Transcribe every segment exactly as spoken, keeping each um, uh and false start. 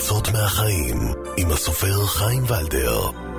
ניצוצות מהחיים עם הסופר חיים ולדר.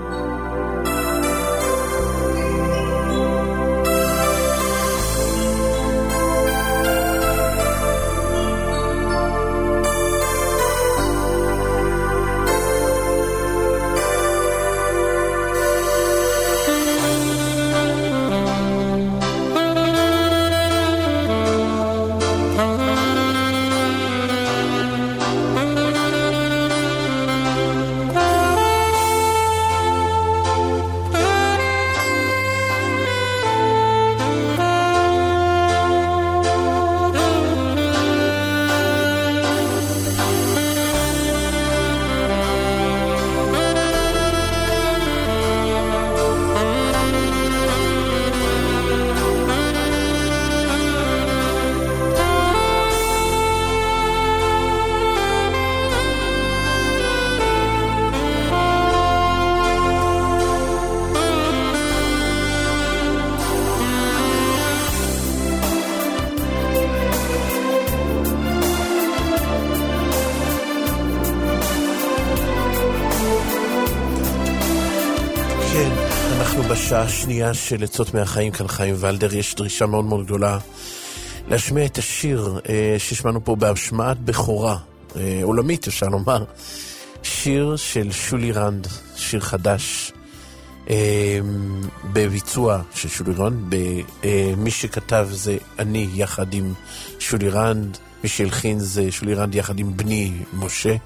בשעה השנייה של עצות מהחיים, כאן חיים ולדר. יש דרישה מאוד מאוד גדולה להשמיע את השיר אה, ששמענו פה בהשמעת בכורה אה, עולמית, אפשר לומר, שיר של שולי רנד, שיר חדש אה, בביצוע של שולי רנד. אה, מי שכתב זה אני יחד עם שולי רנד, מי שהלחין זה שולי רנד יחד עם בני משה.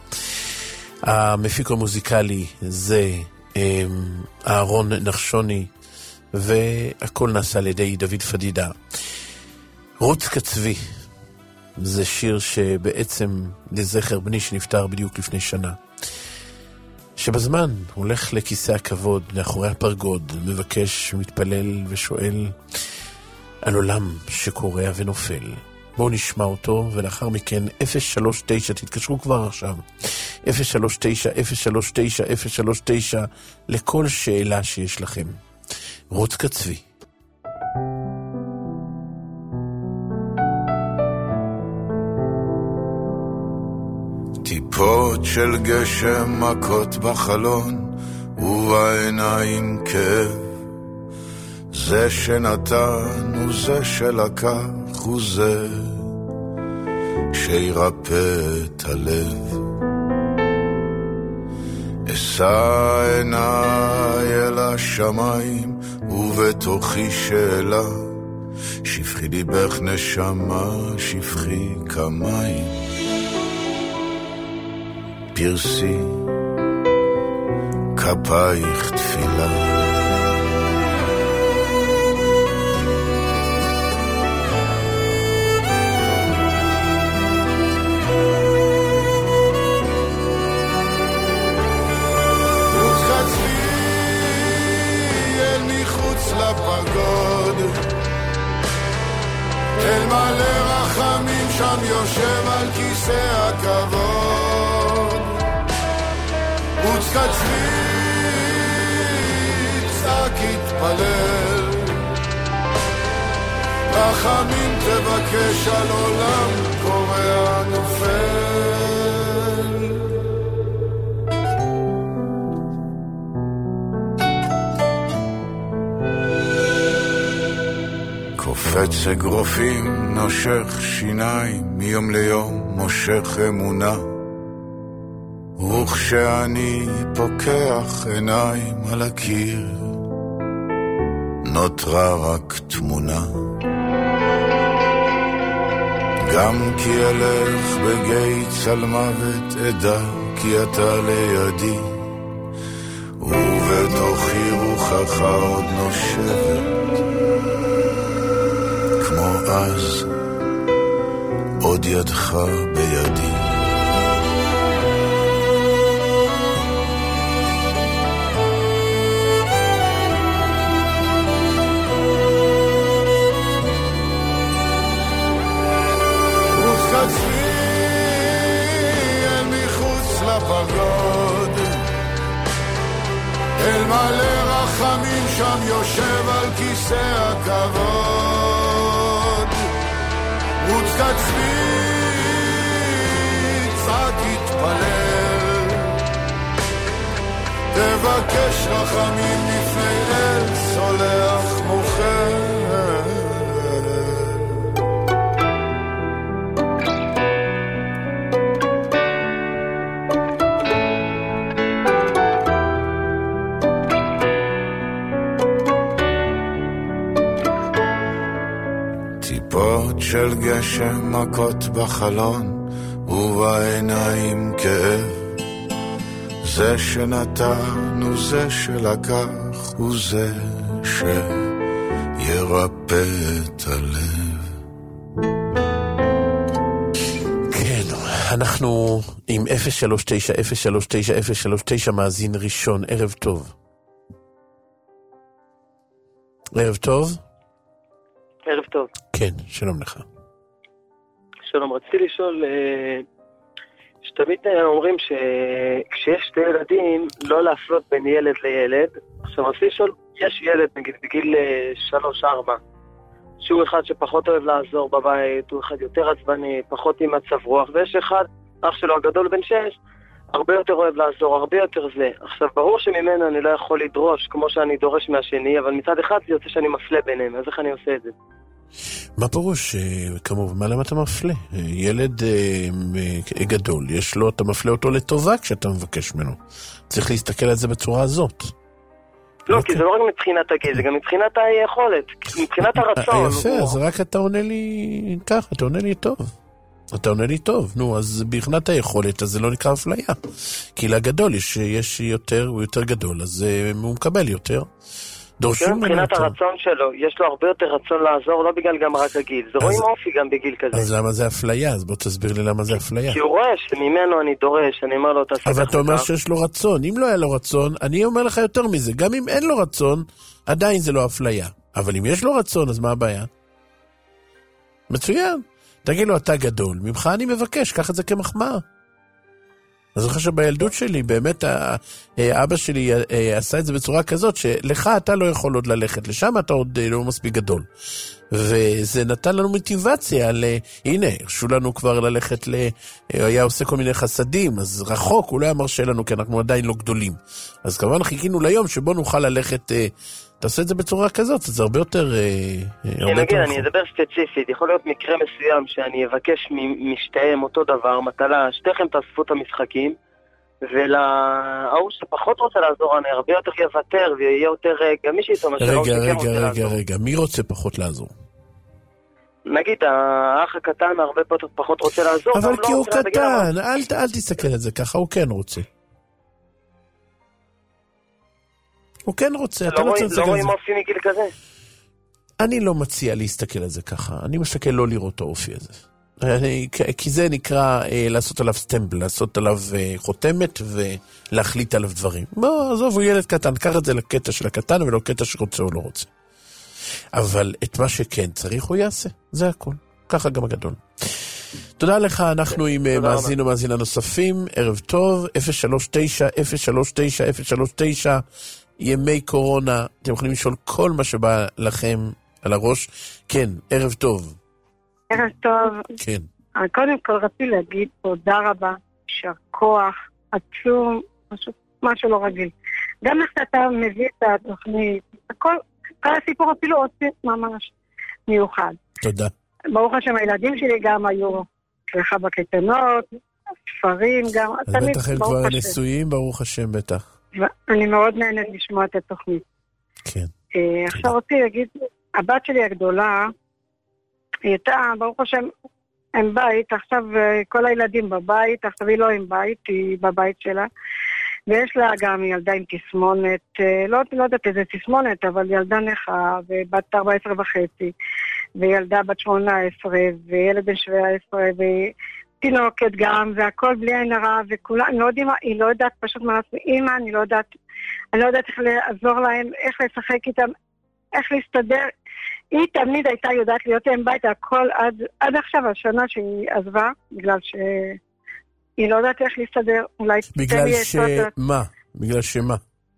המפיק המוזיקלי זה אהרון נחשוני, והכל נעשה על ידי דוד פדידה. רוץ קצבי זה שיר שבעצם לזכר בני שנפטר בדיוק לפני שנה, שבזמן הולך לכיסא הכבוד לאחורי הפרגוד, מבקש, מתפלל ושואל על עולם שקורע ונופל. בואו נשמע אותו, ולאחר מכן אפס שלוש תשע, תתקשרו כבר עכשיו, אפס שלוש תשע אפס שלוש תשע אפס שלוש תשע לכל שאלה שיש לכם. רוץ קצבי. טיפות של גשם מכות בחלון ובעיניים כאב, זה שנתן וזה שלקח וזה שירפא את הלב. אשא עיניי אל השמיים ובתוכי שאלה, שפכי ליבך נשמה, שפכי כמים, פרסי כפייך תפילה. אל מלא רחמים שם יושב על כיסא הכבוד, רוץ קצבי צעק התפלל, רחמים תבקש על עולם קורע נופל. קופץ אגרופים, נושך שיניים, מיום ליום מושך אמונה, וכשאני פוקח עיניים על הקיר נותרה רק תמונה. גם כי אלך בגיא צל מוות אדע כי אתה לידי, ובתוכי רוחך עוד נושבת כמו אז, עוד ידך בידי. רוח קצבי אל מחוץ לפרגוד, אל מלא רחמים שם יושב על כיסא הכבוד, רוץ קצבי צעק התפלל, תבקש רחמים לפני אל סולח מוכר. טיפות של גשם מכות בחלון ובעיניים כאב, זה שנתן וזה שלקח וזה שירפא את הלב. כן, אנחנו עם אפס שלוש תשע אפס שלוש תשע אפס שלוש תשע מאזין ראשון. ערב טוב. ערב טוב. ערב טוב. כן, שלום לך. שלום, רציתי לשאול, שתמיד אומרים שכשיש שתי ילדים, לא להפלות בין ילד לילד. עכשיו, רציתי לשאול, יש ילד, נגיד, בגיל שלוש ארבע, שהוא אחד שפחות אוהב לעזור בבית, הוא אחד יותר עצבני, פחות עם מצב רוח, ויש אחד, אח שלו הגדול בן שש, הרבה יותר אוהב לעזור, הרבה יותר זה. עכשיו, ברור שממנו אני לא יכול לדרוש כמו שאני דורש מהשני, אבל מצד אחד זה יוצא שאני מפלה ביניהם, אז איך אני עושה את זה? מה פירוש? כמובן, מה למה אתה מפלה? ילד גדול, יש לו, אתה מפלה אותו לטובה כשאתה מבקש ממנו. צריך להסתכל על זה בצורה הזאת. לא, כי זה לא רק מבחינת הגיל, זה גם מבחינת היכולת, מבחינת הרצון. יפה, אז רק אתה עונה לי ככה, אתה עונה לי טוב. אתה עונה לי טוב, נו, אז מבחינת היכולת, אז זה לא נקרא אפליה. כי לגדול יש, יש יותר, הוא יותר גדול, אז הוא מקבל יותר. דורשים ממנו יותר. מבחינת הרצון שלו, יש לו הרבה יותר רצון לעזור, לא בגלל גם רק הגיל. זה רואים אופי גם בגיל כזה. אז למה זה אפליה? אז בוא תסביר לי למה זה אפליה. כי הוא רואה שממנו אני דורש, אני אומר לו, תעשה ככה. אבל אתה אומר שיש לו רצון. אם לא היה לו רצון, אני אומר לך יותר מזה. גם אם אין לו רצון, עדיין זה לא אפליה. אבל אם יש לו רצון, אז מה הבעיה? מצוין. תגיד לו, אתה גדול. ממך אני מבקש, קח את זה כמחמאה. אז אני חושב שבילדות שלי, באמת האבא שלי עשה את זה בצורה כזאת, שלך אתה לא יכול עוד ללכת, לשם אתה עוד לא מספיק גדול. וזה נתן לנו מוטיבציה, הנה, הרשו לנו כבר ללכת, היה עושה כל מיני חסדים, אז רחוק, הוא לא היה מרשה לנו, כי אנחנו עדיין לא גדולים. אז כמובן חיכינו ליום שבו נוכל ללכת, תעשה את זה בצורה כזאת, זה הרבה יותר... נגיד, אני אדבר ספציפית, יכול להיות מקרה מסוים שאני אבקש משתיהם אותו דבר, מטלה, שתיכם תאספו את המשחקים, ולהוא שפחות רוצה לעזור, אני הרבה יותר יוותר, ויהיה יותר גמיש איתו. רגע, רגע, רגע, רגע, מי רוצה פחות לעזור? נגיד, האח הקטן הרבה פחות רוצה לעזור. אבל כי הוא קטן, אל תסתכל על זה ככה, הוא כן רוצה. הוא כן רוצה, אתה לא צריך להסתכל על זה. לא רואים אופי מגיל כזה? אני לא מציע להסתכל על זה ככה, אני מסתכל לא לראות את האופי הזה. אני, כי זה נקרא אה, לעשות עליו סטמבל, לעשות עליו אה, חותמת ולהחליט עליו דברים. בוא, עזוב, הוא ילד קטן, קח את זה לקטע של הקטן ולא קטע שרוצה או לא רוצה. אבל את מה שכן צריך הוא יעשה, זה הכל. ככה גם הגדול. תודה לך, אנחנו עם מאזין ומאזינה נוספים, ערב טוב, אפס שלוש תשע אפס שלוש תשע אפס שלוש תשע, ימי קורונה, אתם יכולים לשאול כל מה שבא לכם על הראש. כן, ערב טוב. ערב טוב. כן. קודם כל רציתי להגיד תודה רבה, יישר כוח, עצום, משהו, משהו לא רגיל. גם איך שאתה מביא את התוכנית, הכל, כל הסיפור אפילו עושה ממש מיוחד. תודה. ברוך השם, הילדים שלי גם היו שלך בקטנות, ספרים גם. אז בטח הם כבר נשואים, ברוך השם בטח. אני מאוד נהנית לשמוע את התוכנית. כן. עכשיו רציתי להגיד, הבת שלי הגדולה, היא הייתה, ברוך השם, עם בית, עכשיו כל הילדים בבית, עכשיו היא לא עם בית, היא בבית שלה, ויש לה גם ילדה עם תסמונת, לא, לא יודעת איזה תסמונת, אבל ילדה נכה, ובת ארבע עשרה וחצי, וילדה בת שמונה עשרה, וילד בן שבע עשרה, ותינוקת גם, והכל בלי עין הרע, וכולה, אני לא יודעת, היא לא יודעת פשוט מה לעשות, אימא, אני לא יודעת, אני לא יודעת איך לעזור להם, איך לשחק איתם, איך להסתדר. היא תמיד הייתה יודעת להיות עם בית, הכל עד, עד עכשיו, השנה שהיא עזבה, בגלל שהיא לא יודעת איך להסתדר, אולי... בגלל שמה? בגלל שמה?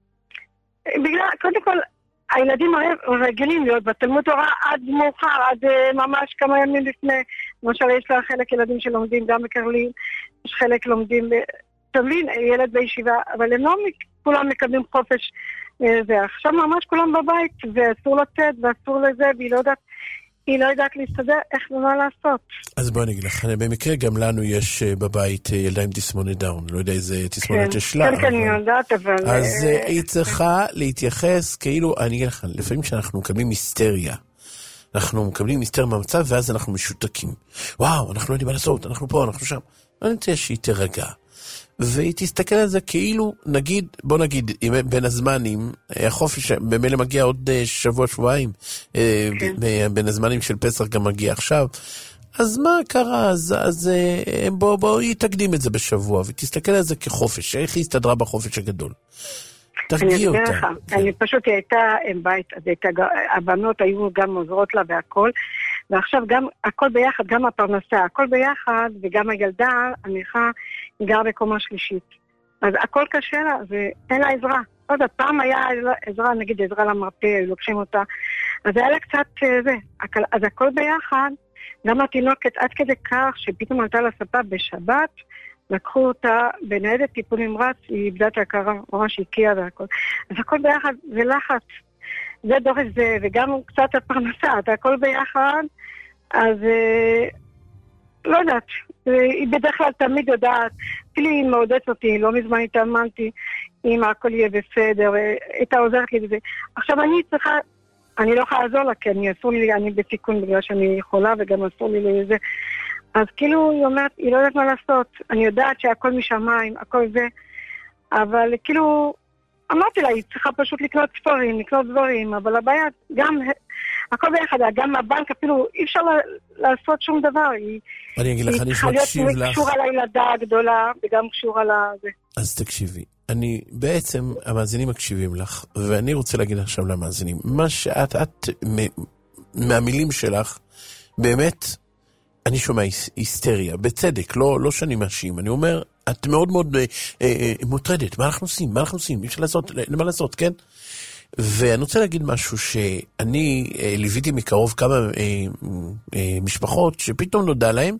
בגלל, קודם כל, הילדים רגילים להיות בתלמוד תורה עד מאוחר, עד ממש כמה ימים לפני, למשל יש לה חלק ילדים שלומדים גם בקרלין, יש חלק לומדים, תבין, ילד בישיבה, אבל הם לא, כולם מקבלים חופש, ועכשיו ממש כולם בבית, ואסור לצאת, ואסור לזה, והיא לא יודעת, היא לא יודעת להסתדר איך ומה לעשות. אז בוא אני אגיד לך, במקרה גם לנו יש בבית ילדה עם תסמונת דאון, לא יודע איזה תסמונת יש לה. כן, כן, אני יודעת, אבל... אז היא צריכה להתייחס, כאילו, אני אגיד לך, לפעמים שאנחנו מקבלים היסטריה, אנחנו מקבלים היסטריה מהמצב, ואז אנחנו משותקים. וואו, אנחנו לא יודעים מה לעשות, אנחנו פה, אנחנו שם. אני רוצה שהיא תרגע. והיא תסתכל על זה כאילו, נגיד, בוא נגיד, בין הזמנים, החופש במילא מגיע עוד שבוע, שבועיים, כן. בין הזמנים של פסח גם מגיע עכשיו, אז מה קרה? אז, אז בוא, בוא, היא תקדים את זה בשבוע, ותסתכל על זה כחופש, איך היא הסתדרה בחופש הגדול. תרגיע אותה. אני, כן. אני פשוט, היא הייתה עם בית, אז הייתה, הבנות היו גם עוזרות לה והכל, ועכשיו גם הכל ביחד, גם הפרנסה, הכל ביחד, וגם הילדה, הנכה, היא גרה בקומה שלישית. אז הכל קשה לה, ואין לה עזרה. עוד הפעם היה עזרה, נגיד עזרה למרפא, לוקחים אותה. אז היה לה קצת זה. אז הכל ביחד, גם התינוקת עד כדי כך, שפתאום עלתה לספה בשבת, לקחו אותה בניידת טיפול נמרץ, היא איבדה את ההכרה, ממש הקיעה והכל. אז הכל ביחד, זה לחץ. זה דורש זה, וגם קצת הפרנסה, אתה הכל ביחד, אז לא יודעת, היא בדרך כלל תמיד יודעת, אפילו היא מעודדת אותי, לא מזמן התאמנתי, אם הכל יהיה בסדר, הייתה עוזרת לי בזה. עכשיו אני צריכה, אני לא יכולה לעזור לה, כי אני אסור לי, אני בסיכון בגלל שאני יכולה, וגם אסור לי לזה. אז כאילו היא אומרת, היא לא יודעת מה לעשות, אני יודעת שהכל משמיים, הכל זה, אבל כאילו, אמרתי לה, היא צריכה פשוט לקנות ספרים, לקנות דברים, אבל הבעיה, גם, הכל ביחד, גם הבנק אפילו, אי אפשר לעשות שום דבר, היא, אני אגיד לך, אני מקשיב לך. היא צריכה להיות קשורה לילדה הגדולה, וגם קשורה לזה. אז תקשיבי, אני, בעצם, המאזינים מקשיבים לך, ואני רוצה להגיד עכשיו למאזינים, מה שאת, את, מהמילים שלך, באמת, אני שומע היסטריה, בצדק, לא, לא שאני מאשים, אני אומר, את מאוד מאוד אה, אה, מוטרדת, מה אנחנו עושים, מה אנחנו עושים, אפשר לעשות, למה לעשות, כן? ואני רוצה להגיד משהו שאני אה, ליוויתי מקרוב כמה אה, אה, משפחות שפתאום נודע להם,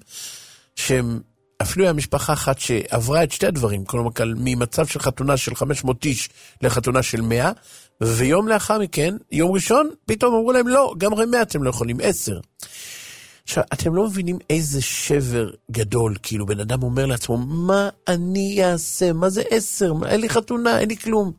שהם אפילו היה משפחה אחת שעברה את שתי הדברים, כלומר ממצב של חתונה של חמש מאות איש לחתונה של מאה, ויום לאחר מכן, יום ראשון, פתאום אמרו להם לא, גם מאה אתם לא יכולים, עשר. עכשיו, אתם לא מבינים איזה שבר גדול, כאילו בן אדם אומר לעצמו, מה אני אעשה? מה זה עשר? אין לי חתונה, אין לי כלום.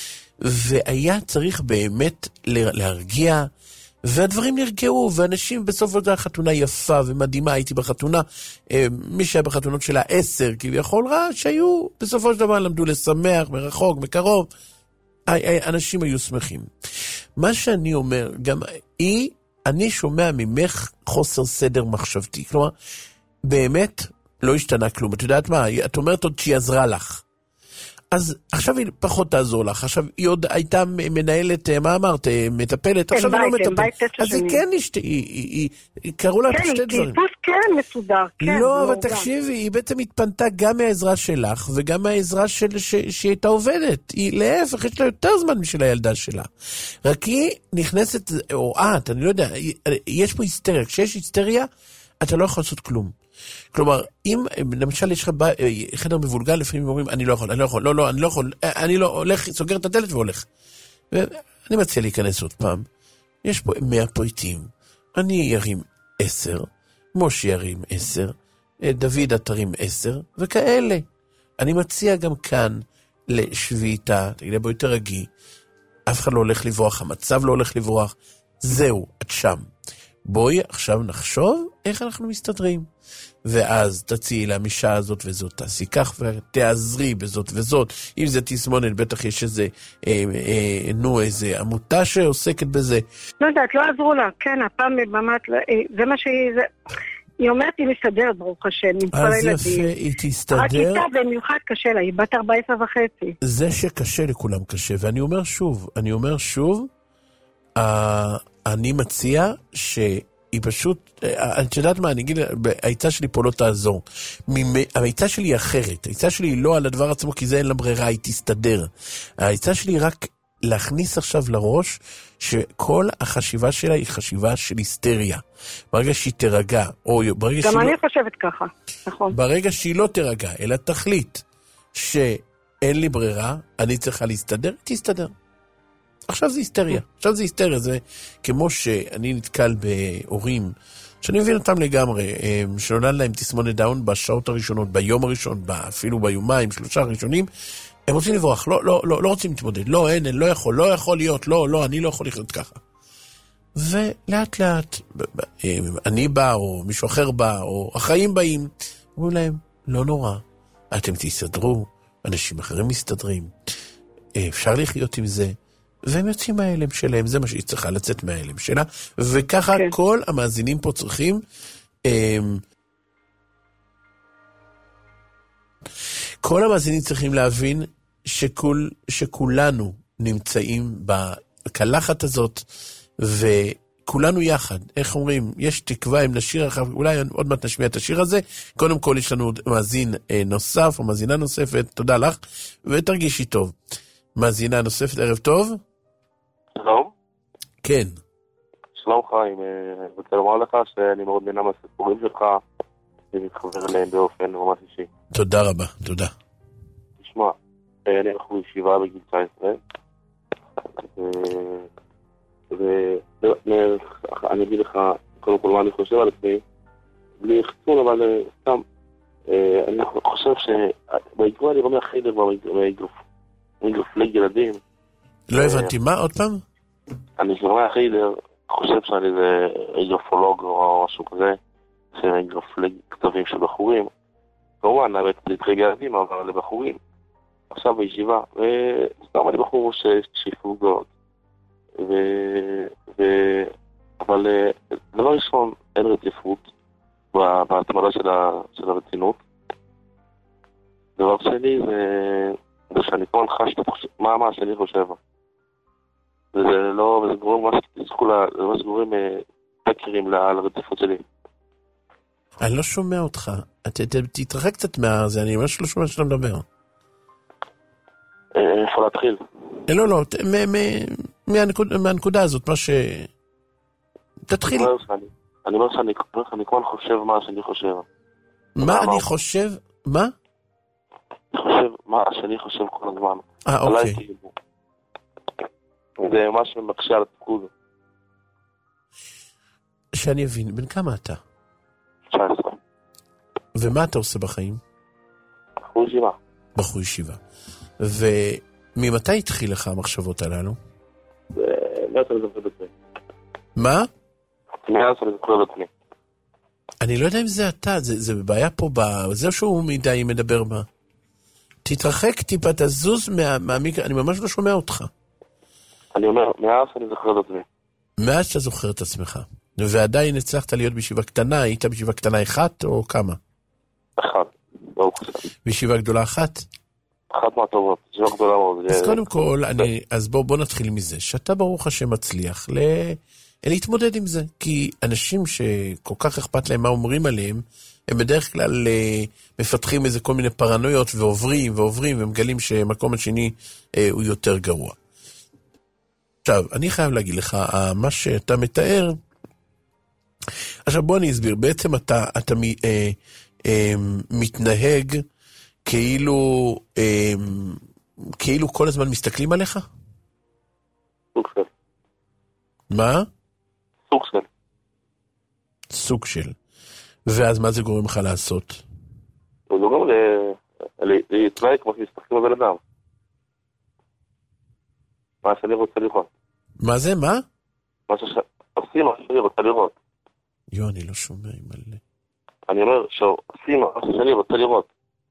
והיה צריך באמת להרגיע, והדברים נרגעו, ואנשים בסוף עוד החתונה יפה ומדהימה, הייתי בחתונה, מי שהיה בחתונות שלה עשר, כביכול רע, שהיו בסופו של דבר למדו לשמח, מרחוק, מקרוב, אנשים היו שמחים. מה שאני אומר, גם היא, אני שומע ממך חוסר סדר מחשבתי. כלומר, באמת לא השתנה כלום. את יודעת מה? את אומרת עוד שהיא עזרה לך. אז עכשיו היא פחות תעזור לך. עכשיו היא עוד הייתה מנהלת, מה אמרת? מטפלת. עכשיו היא לא מטפלת. אז היא כן, היא קראו לה שתי דברים. כן, טיפוס כן מסודר. לא, אבל תקשיבי, היא בעצם התפנתה גם מהעזרה שלך, וגם מהעזרה שהיא הייתה עובדת. היא להפך, יש לה יותר זמן משל הילדה שלה. רק היא נכנסת, או את, אני לא יודע, יש פה היסטריה. כשיש היסטריה, אתה לא יכול לעשות כלום. כלומר, אם למשל יש לך חדר מבולגן, לפעמים אומרים, אני לא יכול, אני לא יכול, לא, לא, אני לא יכול, אני לא הולך, סוגר את הדלת והולך. ואני מציע להיכנס עוד פעם. יש פה מאה פריטים. אני ירים עשר, משה ירים עשר, דוד אתרים עשר, וכאלה. אני מציע גם כאן לשביתה, תגיד, בואי תרגי, אף אחד לא הולך לברוח, המצב לא הולך לברוח, זהו, את שם. בואי עכשיו נחשוב איך אנחנו מסתדרים. ואז תציעי לה משעה הזאת וזאת, תעשי כך ותעזרי בזאת וזאת. אם זה תסמונת, בטח יש איזה, אה, אה, נו, איזה עמותה שעוסקת בזה. לא יודעת, לא עזרו לה, כן, הפעם באמת, זה מה שהיא, זה... היא אומרת, היא מסתדרת, ברוך השם, עם כל הילדים. אז יפה, היא תסתדר. רק איתה במיוחד קשה לה, היא בת ארבע עשרה וחצי. זה שקשה לכולם קשה, ואני אומר שוב, אני אומר שוב, אה, אני מציע שהיא פשוט, את יודעת מה, אני אגיד, העצה שלי פה לא תעזור. העצה שלי היא אחרת, העצה שלי היא לא על הדבר עצמו, כי זה אין לה ברירה, היא תסתדר. העצה שלי היא רק להכניס עכשיו לראש, שכל החשיבה שלה היא חשיבה של היסטריה. ברגע שהיא תרגע, או ברגע שהיא גם אני לא... חושבת ככה, נכון. ברגע שהיא לא תרגע, אלא תחליט ש... אין לי ברירה, אני צריכה להסתדר, תסתדר. עכשיו זה היסטריה, עכשיו זה היסטריה, זה כמו שאני נתקל בהורים, שאני מבין אותם לגמרי, שנולד להם תסמונת דאון בשעות הראשונות, ביום הראשון, אפילו ביומיים, שלושה הראשונים, הם רוצים לברוח, לא, לא, לא, לא רוצים להתמודד, לא, אין, אין, לא יכול, לא יכול להיות, לא, לא, אני לא יכול לחיות ככה. ולאט לאט, אני בא, או מישהו אחר בא, או החיים באים, אומרים להם, לא נורא, אתם תסתדרו, אנשים אחרים מסתדרים, אפשר לחיות עם זה, והם יוצאים מהאלם שלהם, זה מה שהיא צריכה לצאת מהאלם שלה, וככה כן. כל המאזינים פה צריכים, כל המאזינים צריכים להבין שכול, שכולנו נמצאים בקלחת הזאת, וכולנו יחד, איך אומרים, יש תקווה אם נשיר, אולי עוד מעט נשמיע את השיר הזה, קודם כל יש לנו מאזין נוסף, או מאזינה נוספת, תודה לך, ותרגישי טוב. מאזינה נוספת, ערב טוב. שלום. כן. שלום חיים, אני רוצה לומר לך שאני מאוד נהנה מהסיפורים שלך, אני מתחבר אליהם באופן ממש אישי. תודה רבה, תודה. תשמע, אני הלכו בישיבה בגיל תשע עשרה, ואני אגיד לך קודם כל מה אני חושב על עצמי, בלי חצון, אבל סתם, אני חושב שבעקבות אני רומי החדר מאגרופלג ילדים. לא הבנתי, מה עוד פעם? אני רומי החדר חושב שאני זה אגרופולוג או משהו כזה, שאגרופלג כתבים של בחורים, כמובן, להתחיל ילדים, אבל לבחורים. עכשיו בישיבה, וסתם אני בחור ששיפו גאות. ו... ו... אבל דבר ראשון, אין רציפות בהתמדה של, ה... של הרצינות. דבר שני, זה, זה שאני כל חש את החושב... מה מה שאני חושב. וזה לא, וזה גורם מה שתזכו, זה מה שגורם פקרים לרציפות שלי. אני לא שומע אותך. תתרחק קצת מהזה, אני ממש לא שומע שאתה מדבר. איפה להתחיל? לא, לא, מהנקודה הזאת, מה ש... תתחיל. אני אומר שאני כל חושב מה שאני חושב. מה אני חושב? מה? אני חושב מה שאני חושב כל הזמן. אה, אוקיי. זה מה שמקשה על התפקוד. שאני אבין, בן כמה אתה? תשע עשרה. ומה אתה עושה בחיים? בחור ישיבה. בחור ישיבה. וממתי התחיל לך המחשבות הללו? מאז אני זוכר בעצמי. מה? מאז אני זוכר בעצמי. אני לא יודע אם זה אתה, זה, זה בעיה פה, זה שהוא מדי מדבר בה. תתרחק טיפה, תזוז מה, מהמיקר, אני ממש לא שומע אותך. אני אומר, מאז אני זוכר את עצמי. מאז שאתה זוכר את עצמך. ועדיין הצלחת להיות בישיבה קטנה, היית בישיבה קטנה אחת או כמה? אחת, לא קצת. בישיבה גדולה אחת? אחת מהטובות, בישיבה גדולה מאוד. אז קודם כל, אני, אז בוא, בוא נתחיל מזה, שאתה ברוך השם מצליח ל... להתמודד עם זה, כי אנשים שכל כך אכפת להם מה אומרים עליהם, הם בדרך כלל מפתחים איזה כל מיני פרנויות ועוברים ועוברים ומגלים שמקום השני הוא יותר גרוע. עכשיו, אני חייב להגיד לך, מה שאתה מתאר, עכשיו בוא אני אסביר, בעצם אתה, אתה אה, אה, מתנהג כאילו, אה, כאילו כל הזמן מסתכלים עליך? סוג של. מה? סוג של. סוג של. ואז מה זה גורם לך לעשות? זה גורם להתנהג כמו שמסתכלים על בן אדם. מה שאני רוצה לראות. מה זה? מה? מה שעושים, מה שאני רוצה לראות. יו, אני לא שומע מלא. אני אומר שעושים מה שאני רוצה לראות.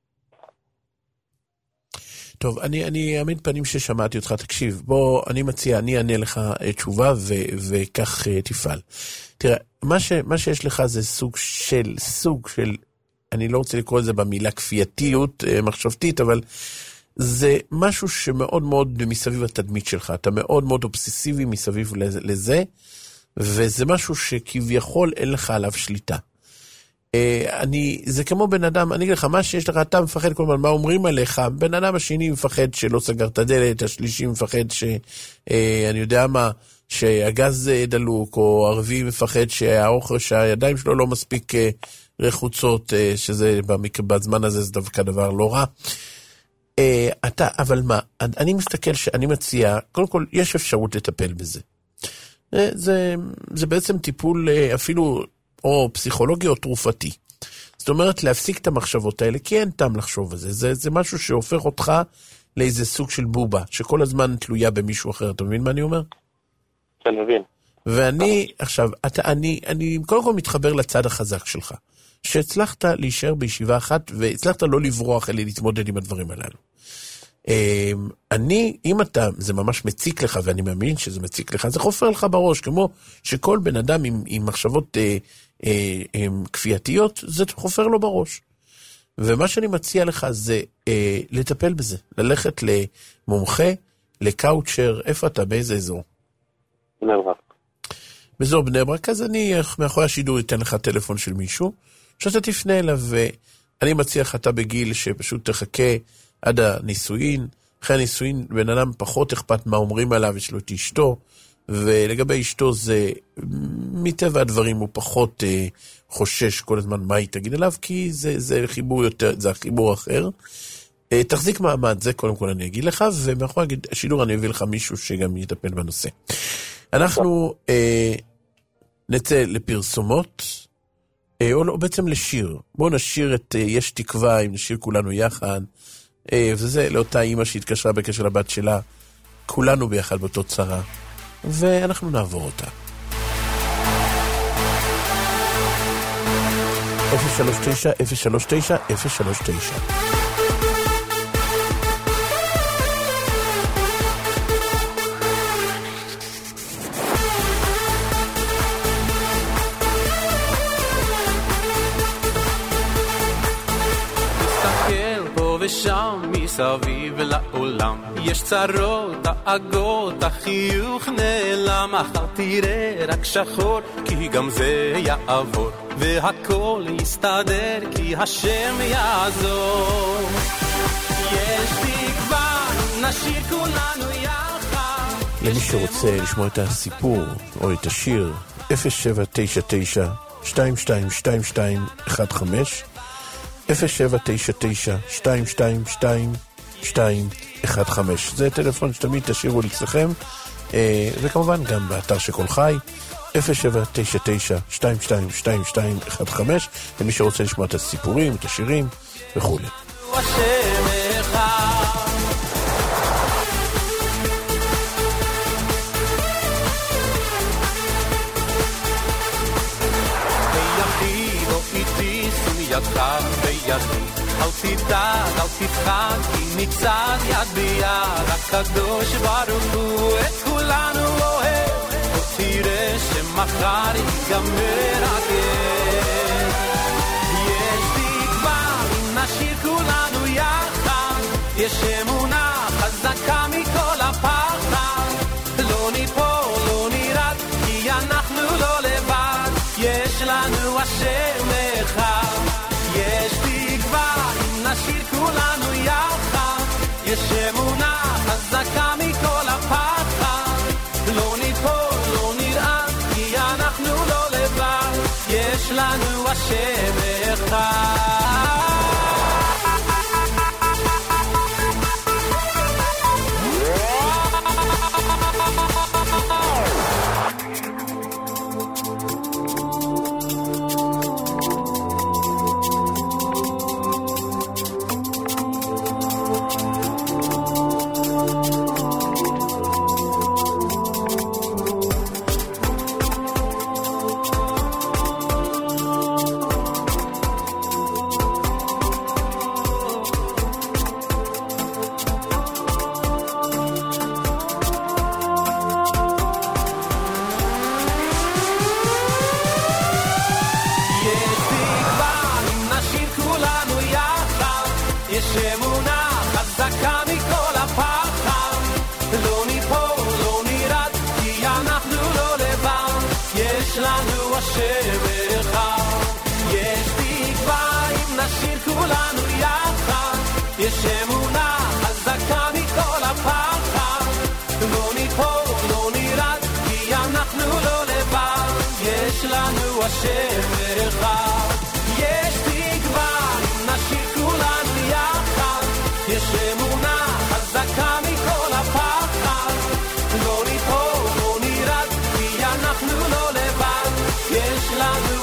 טוב, אני, אני אעמיד פנים ששמעתי אותך, תקשיב, בוא, אני מציע, אני אענה לך תשובה ו, וכך תפעל. תראה, מה, ש, מה שיש לך זה סוג של, סוג של, אני לא רוצה לקרוא את זה במילה כפייתיות מחשבתית, אבל זה משהו שמאוד מאוד מסביב התדמית שלך, אתה מאוד מאוד אובססיבי מסביב לזה, וזה משהו שכביכול אין לך עליו שליטה. אני, זה כמו בן אדם, אני אגיד לך, מה שיש לך, אתה מפחד כל הזמן, מה אומרים עליך, בן אדם השני מפחד שלא סגר את הדלת, השלישי מפחד ש, אני יודע מה, שהגז דלוק, או הרביעי מפחד שהאוכל, שהידיים שלו לא מספיק רחוצות, שזה בזמן הזה זה דווקא דבר לא רע. אה, אתה, אבל מה, אני מסתכל שאני מציע, קודם כל, יש אפשרות לטפל בזה. אה, זה, זה בעצם טיפול אה, אפילו, או פסיכולוגי או תרופתי. זאת אומרת, להפסיק את המחשבות האלה, כי אין טעם לחשוב על זה. זה, זה משהו שהופך אותך לאיזה סוג של בובה, שכל הזמן תלויה במישהו אחר. אתה מבין מה אני אומר? כן, מבין. ואני, עכשיו, אתה, אני, אני קודם כל מתחבר לצד החזק שלך, שהצלחת להישאר בישיבה אחת, והצלחת לא לברוח, אלא להתמודד עם הדברים הללו. אני, אם אתה, זה ממש מציק לך, ואני מאמין שזה מציק לך, זה חופר לך בראש, כמו שכל בן אדם עם, עם מחשבות אה, אה, אה, כפייתיות, זה חופר לו בראש. ומה שאני מציע לך זה אה, לטפל בזה, ללכת למומחה, לקאוצ'ר, איפה אתה, באיזה אזור? בני ברק. באזור בני ברק, אז אני מאחורי השידור אתן לך טלפון של מישהו, שאתה תפנה אליו, ואני מציע לך אתה בגיל שפשוט תחכה עד הנישואין, אחרי הנישואין בן אדם פחות אכפת מה אומרים עליו, יש לו את אשתו, ולגבי אשתו זה, מטבע הדברים הוא פחות אה, חושש כל הזמן מה היא תגיד עליו, כי זה, זה חיבור יותר, זה החיבור אחר. אה, תחזיק מעמד, זה קודם כל אני אגיד לך, ומאחורי השידור אני אביא לך מישהו שגם יטפל בנושא. אנחנו אה, נצא לפרסומות, אה, או, או בעצם לשיר. בואו נשיר את אה, יש תקווה, אם נשיר כולנו יחד, אה, וזה לאותה אימא שהתקשרה בקשר לבת שלה, כולנו ביחד באותו צרה, ואנחנו נעבור אותה. אפס שלוש תשע, אפס שלוש תשע, אפס שלוש תשע. ושם מסביב לעולם יש צרות, דאגות, החיוך נעלם, מחר תראה רק שחור, כי גם זה יעבור, והכל יסתדר, כי השם יעזור. יש תקווה, נשיר כולנו יחד. למי שרוצה לשמוע את הסיפור או את השיר, אפס שבע תשע תשע, שתיים שתיים שתיים שתיים אחת חמש, אפס שבע תשע תשע, שתיים שתיים שתיים שתיים אחת חמש. זה טלפון שתמיד תשאירו אצלכם, וכמובן גם באתר שכל חי, אפס שבע תשע תשע, שתיים שתיים שתיים שתיים אחת חמש, למי שרוצה לשמוע את הסיפורים, את השירים וכו'. ידך בידי, אל תדאג, אל תפחד, כי מצד יד ביד, הקדוש ברוך הוא את כולנו אוהב, ותראה שמחר ייגמר הגר. יש תקווה, אם נשיר כולנו יחד, יש אמונה חזקה מכל הפחד, לא ניפול, לא נרד, כי אנחנו לא לבד, יש לנו השם אחד. יש תקווה, אם נשיר כולנו יחד, יש אמונה חזקה מכל הפחד, לא ניפול, לא נראה, כי אנחנו לא לבד, יש לנו השם אחד.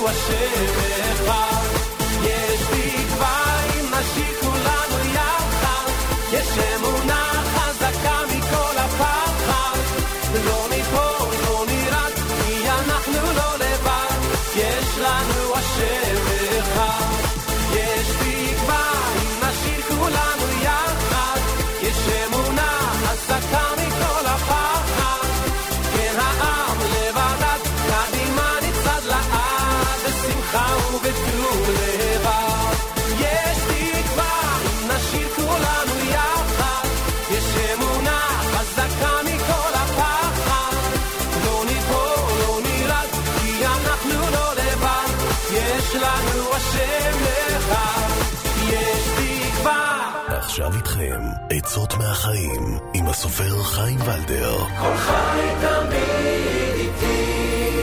השם אחד. יש תקווה אם נשאיר כולנו יחד, יש אמונה חזקה מכל הפחד, לא ניפול, לא נרד, כי אנחנו לא לבד, יש לנו השם אחד. יש תקווה אם נשאיר כולנו יחד, יש אמונה חזקה מכל הפחד, כן העם לבדד, קדימה נצעד לעד, בשמחה ובטוב לבד. יש תקווה אם נשאיר כולנו יחד, יש אמונה חזקה מכל הפחד, לא ניפול, לא נרד, כי אנחנו לא לבד, יש לנו השם אחד. יש תקווה. עכשיו איתכם עצות מהחיים עם הסופר חיים ולדר. כל חי תמיד איתי.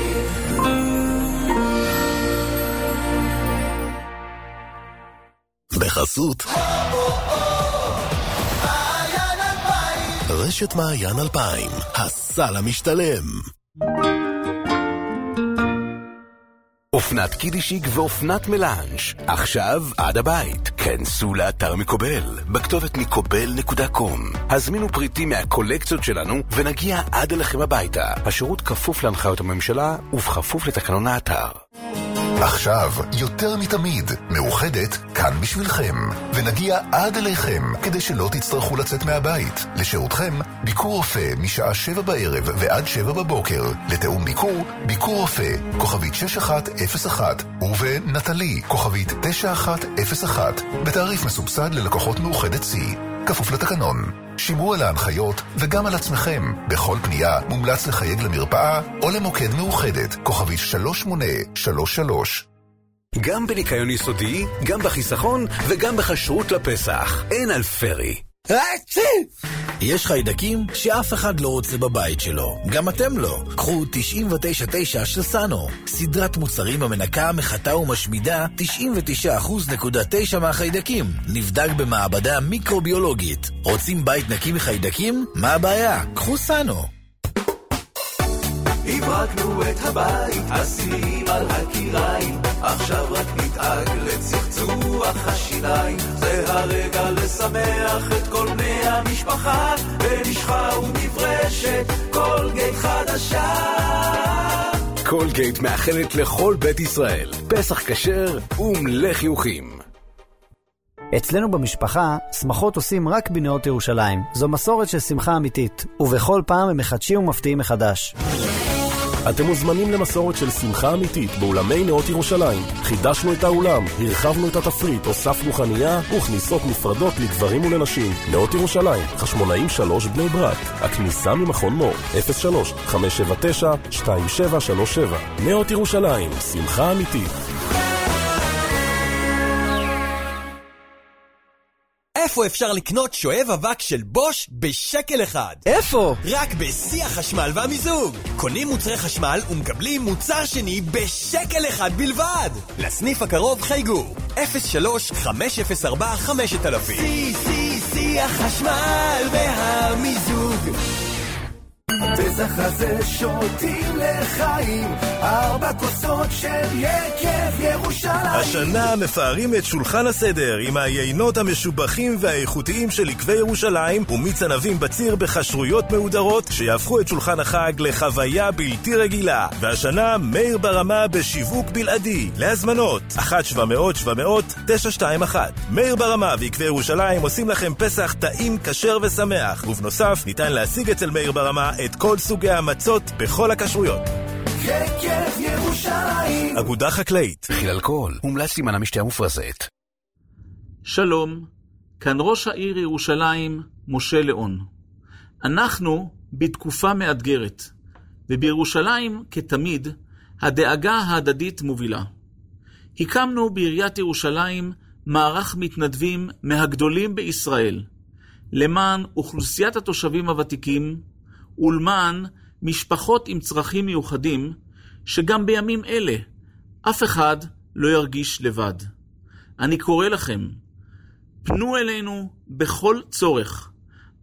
בחסות רשת מעיין אלפיים, הסל המשתלם. אופנת קידישיק ואופנת מלאנש, עכשיו עד הבית. כנסו לאתר מקובל, בכתובת מקובל נקודה קום. הזמינו פריטים מהקולקציות שלנו ונגיע עד אליכם הביתה. השירות כפוף להנחיות הממשלה ובכפוף לתקנון האתר. עכשיו, יותר מתמיד, מאוחדת כאן בשבילכם, ונגיע עד אליכם, כדי שלא תצטרכו לצאת מהבית. לשירותכם, ביקור רופא משעה שבע בערב ועד שבע בבוקר. לתאום ביקור, ביקור רופא, כוכבית שש אחת אפס אחת, ובנטלי, כוכבית תשע אחת אפס אחת, בתעריף מסובסד ללקוחות מאוחדת C. כפוף לתקנון. שימרו על ההנחיות וגם על עצמכם. בכל פנייה מומלץ לחייג למרפאה או למוקד מאוחדת, כוכבית שלוש שמונה שלוש שלוש. גם בניקיון יסודי, גם בחיסכון וגם בחשרות לפסח. אין על פרי. יש חיידקים שאף אחד לא רוצה בבית שלו, גם אתם לא. קחו תשעים ותשע נקודה תשע של סאנו, סדרת מוצרים המנקה, מחתה ומשמידה תשעים ותשע נקודה תשע מהחיידקים. נבדק במעבדה מיקרוביולוגית. רוצים בית נקי מחיידקים? מה הבעיה? קחו סאנו. הברקנו את הבית, עשירים על הקיריים, עכשיו רק נתאג לצחצוח השיניים. זה הרגע לשמח את כל בני המשפחה, במשחה ומברשת קולגייט חדשה. קולגייט מאחלת לכל בית ישראל פסח כשר ומלא חיוכים. אצלנו במשפחה, שמחות עושים רק בנאות ירושלים. זו מסורת של שמחה אמיתית, ובכל פעם הם מחדשים ומפתיעים מחדש. אתם מוזמנים למסורת של שמחה אמיתית באולמי נאות ירושלים. חידשנו את האולם, הרחבנו את התפריט, הוספנו חנייה וכניסות נפרדות לגברים ולנשים. נאות ירושלים, חשמונאים שלוש בני ברק. הכניסה ממכון מור, אפס שלוש חמש שבע תשע שתיים שבע שלוש שבע. נאות ירושלים, שמחה אמיתית. איפה אפשר לקנות שואב אבק של בוש בשקל אחד? איפה? רק בשיא החשמל והמיזוג. קונים מוצרי חשמל ומקבלים מוצר שני בשקל אחד בלבד. לסניף הקרוב חייגו אפס שלוש חמש אפס ארבע חמש אלף. שיא שיא שיא החשמל והמיזוג. פסח הזה שותים לחיים, ארבע כוסות של יקב ירושלים. השנה מפארים את שולחן הסדר עם היינות המשובחים והאיכותיים של יקבי ירושלים ומיץ ענבים בציר בחשרויות מהודרות שיהפכו את שולחן החג לחוויה בלתי רגילה. והשנה מאיר ברמה בשיווק בלעדי. להזמנות אחת שבע מאות שבע מאות תשע שתיים אחת. מאיר ברמה ויקבי ירושלים עושים לכם פסח טעים, כשר ושמח, ובנוסף ניתן להשיג אצל מאיר ברמה את כל סוגי המצות בכל הכשרויות. יקב ירושלים. אגודה חקלאית. מכיל אלכוהול, מומלץ להימנע משתייה מופרזת. שלום, כאן ראש העיר ירושלים משה ליאון. אנחנו בתקופה מאתגרת, ובירושלים כתמיד הדאגה ההדדית מובילה. הקמנו בעיריית ירושלים מערך מתנדבים מהגדולים בישראל, למען אוכלוסיית התושבים הוותיקים ולמען משפחות עם צרכים מיוחדים, שגם בימים אלה אף אחד לא ירגיש לבד. אני קורא לכם, פנו אלינו בכל צורך.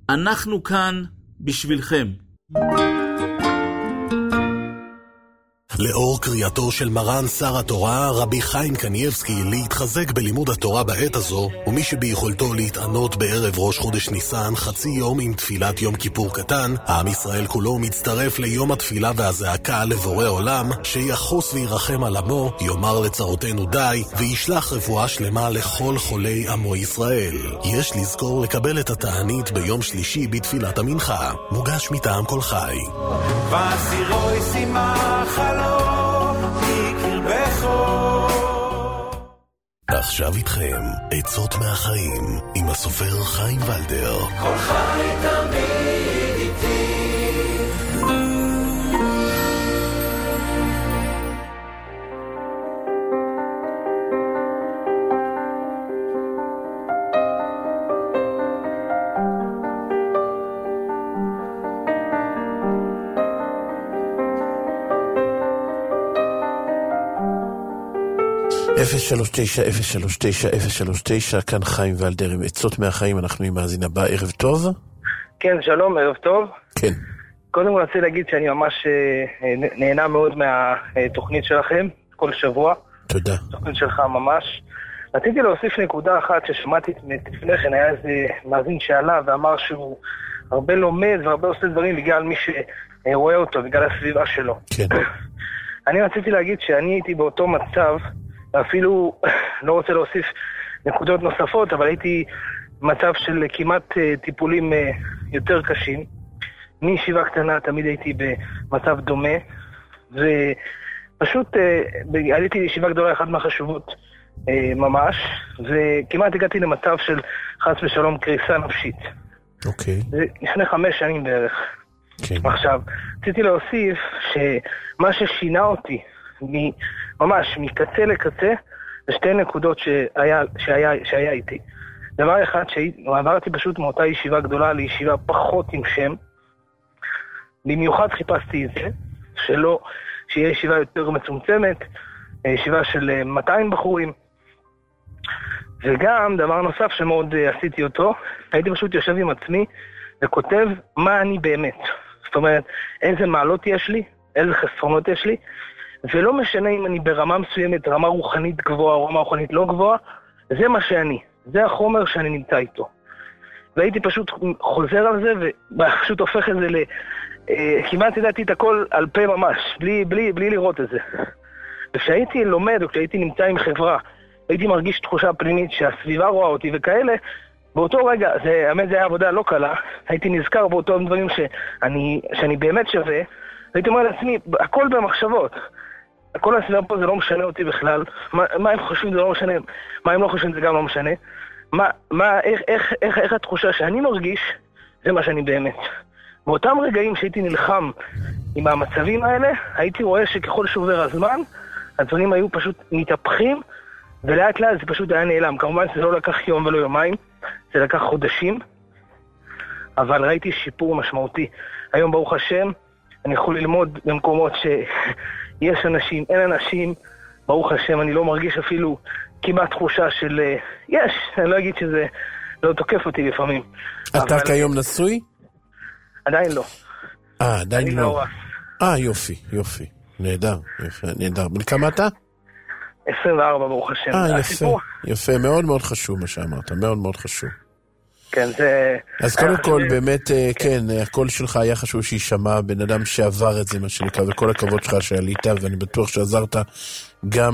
אנחנו כאן בשבילכם. לאור קריאתו של מרן שר התורה, רבי חיים קניאבסקי, להתחזק בלימוד התורה בעת הזו, ומי שביכולתו להתענות בערב ראש חודש ניסן חצי יום עם תפילת יום כיפור קטן, העם ישראל כולו מצטרף ליום התפילה והזעקה לבורא עולם, שיחוס וירחם על עמו, יאמר לצרותינו די, וישלח רפואה שלמה לכל חולי עמו ישראל. יש לזכור לקבל את התענית ביום שלישי בתפילת המנחה. מוגש מטעם כל חי. ועשירוי שימח עלו מקרבכו. עכשיו איתכם עצות מהחיים עם הסופר חיים ולדר. כל חי תמיד איתי. אפס שלוש תשע אפס שלוש תשע אפס שלוש תשע, כאן חיים ולדר עם עצות מהחיים. אנחנו עם מאזין הבא. ערב טוב. כן, שלום, ערב טוב. כן. קודם כל רציתי להגיד שאני ממש נהנה מאוד מהתוכנית שלכם כל שבוע. תודה. התוכנית שלך ממש. רציתי להוסיף נקודה אחת ששמעתי לפני כן, היה איזה מאזין שעלה ואמר שהוא הרבה לומד והרבה עושה דברים בגלל מי שרואה אותו, בגלל הסביבה שלו. כן. אני רציתי להגיד שאני הייתי באותו מצב, ואפילו לא רוצה להוסיף נקודות נוספות, אבל הייתי במצב של כמעט טיפולים יותר קשים. מישיבה קטנה תמיד הייתי במצב דומה, ופשוט עליתי לישיבה גדולה, אחת מהחשובות ממש, וכמעט הגעתי למצב של חס ושלום קריסה נפשית. אוקיי. זה לפני חמש שנים בערך. כן. עכשיו, רציתי להוסיף שמה ששינה אותי, ממש מקצה לקצה, זה שתי נקודות שהיה, שהיה, שהיה איתי. דבר אחד, שעברתי פשוט מאותה ישיבה גדולה לישיבה פחות עם שם, במיוחד חיפשתי את זה, שלא, שיהיה ישיבה יותר מצומצמת, ישיבה של מאתיים בחורים, וגם דבר נוסף שמאוד עשיתי אותו, הייתי פשוט יושב עם עצמי וכותב מה אני באמת. זאת אומרת, איזה מעלות יש לי, איזה חסרונות יש לי, ולא משנה אם אני ברמה מסוימת, רמה רוחנית גבוהה או רמה רוחנית לא גבוהה, זה מה שאני, זה החומר שאני נמצא איתו. והייתי פשוט חוזר על זה, ופשוט הופך את זה ל... כמעט ידעתי את הכל על פה ממש, בלי, בלי, בלי לראות את זה. וכשהייתי לומד, או כשהייתי נמצא עם חברה, הייתי מרגיש תחושה פנימית שהסביבה רואה אותי וכאלה, באותו רגע, זה, האמת זה היה עבודה לא קלה, הייתי נזכר באותו דברים שאני, שאני באמת שווה, הייתי אומר לעצמי, הכל במחשבות. כל הסביבה פה זה לא משנה אותי בכלל. מה, מה הם חושבים זה לא משנה, מה הם לא חושבים זה גם לא משנה. מה, מה, איך, איך, איך, איך התחושה שאני מרגיש, זה מה שאני באמת. באותם רגעים שהייתי נלחם עם המצבים האלה, הייתי רואה שככל שעובר הזמן, הדברים היו פשוט מתהפכים, ולאט לאט זה פשוט היה נעלם. כמובן שזה לא לקח יום ולא יומיים, זה לקח חודשים, אבל ראיתי שיפור משמעותי. היום ברוך השם, אני יכול ללמוד במקומות שיש אנשים, אין אנשים, ברוך השם, אני לא מרגיש אפילו כמעט תחושה של יש, אני לא אגיד שזה לא תוקף אותי לפעמים. אתה כיום נשוי? עדיין לא. אה, עדיין לא. אה, יופי, יופי. נהדר, יפה, נהדר. בן כמה אתה? עשרים וארבע, ברוך השם. אה, יפה, יפה, מאוד מאוד חשוב מה שאמרת, מאוד מאוד חשוב. כן, זה... אז קודם כל, באמת, כן, הקול שלך היה חשוב שישמע בן אדם שעבר את זה, מה שנקרא, וכל הכבוד שלך שעלית, ואני בטוח שעזרת גם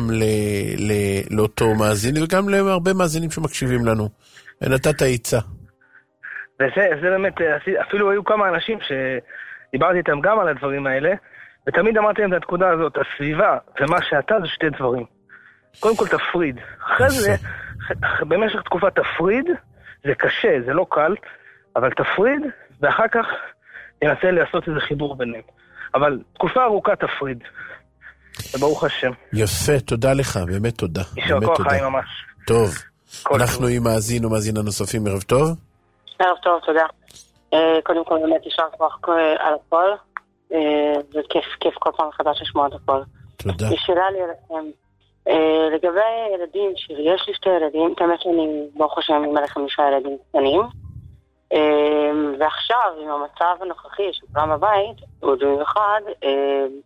לאותו מאזין, וגם להרבה מאזינים שמקשיבים לנו. נתת עיצה. וזה, זה באמת, אפילו היו כמה אנשים שדיברתי איתם גם על הדברים האלה, ותמיד אמרתי להם את הנקודה הזאת, הסביבה ומה שאתה זה שתי דברים. קודם כל תפריד. אחרי זה, במשך תקופה תפריד, זה קשה, זה לא קל, אבל תפריד, ואחר כך ננסה לעשות איזה חיבור ביניהם. אבל תקופה ארוכה תפריד. וברוך השם. יפה, תודה לך, באמת תודה. יישר כוח חיים ממש. טוב, אנחנו עם מאזין ומאזין הנוספים, ערב טוב. ערב טוב, תודה. קודם כל באמת יישר כוח על הכל, זה כיף, כיף כל פעם חדש לשמוע את הכל. תודה. שאלה לי עליכם. Uh, לגבי ילדים שלי, יש לי שתי ילדים, באמת שאני ברוך השם עם אלה חמישה ילדים קטנים, uh, ועכשיו עם המצב הנוכחי שכולם בבית, ובמיוחד, uh,